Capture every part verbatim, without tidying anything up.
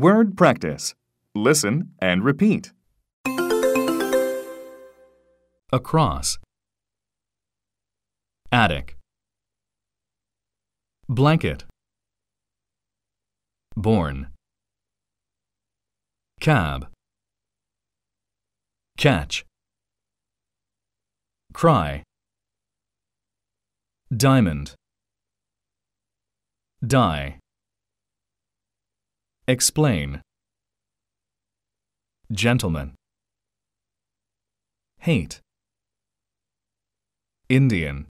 Word practice. Listen and repeat. Across. Attic. Blanket. Born. Cab. Catch. Cry. Diamond. Die. Explain. Gentleman. Hate. Indian.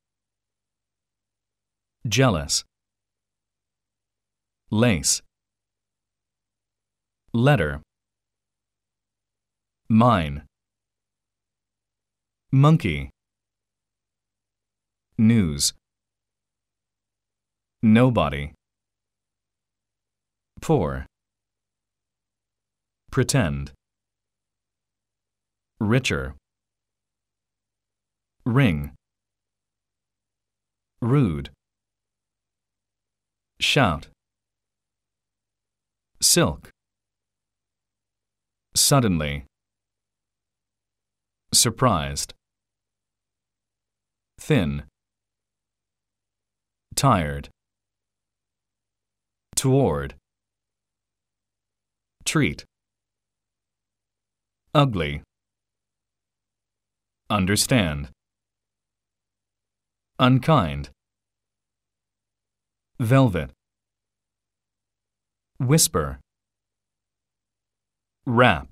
Jealous. Lace. Letter. Mine. Monkey. News. Nobody. Poor. Pretend. Richer. Ring. Rude. Shout. Silk. Suddenly. Surprised. Thin. Tired. Toward. Treat. Ugly. Understand. Unkind. Velvet. Whisper. Rap.